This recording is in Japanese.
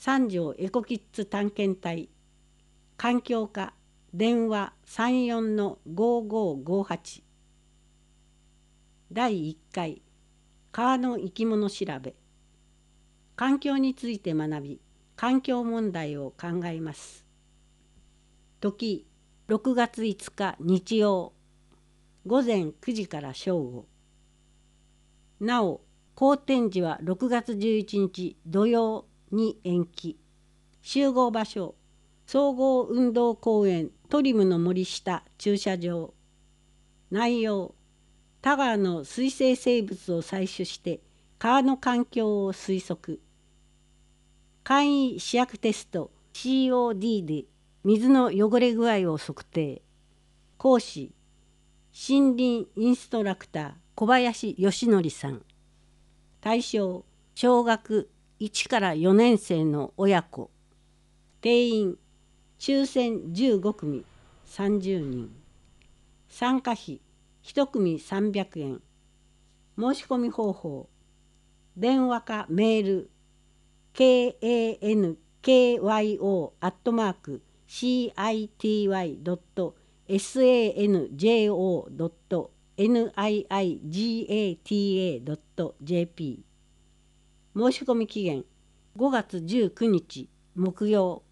三条エコキッズ探検隊、環境課、電話34-5558。第1回、川の生き物調べ。環境について学び、環境問題を考えます。時、6月5日日曜、午前9時から正午。なお、好天時は6月11日土曜に延期。集合場所、総合運動公園トリムの森下駐車場。内容、田川の水生生物を採取して川の環境を推測。簡易試薬テスト COD で水の汚れ具合を測定。講師、森林インストラクター小林義則さん。対象、小学1から4年生の親子。定員、抽選15組30人。参加費、1組300円。申し込み方法、電話かメール、kankyo@city.sanjota.jp。申し込み期限5月19日木曜。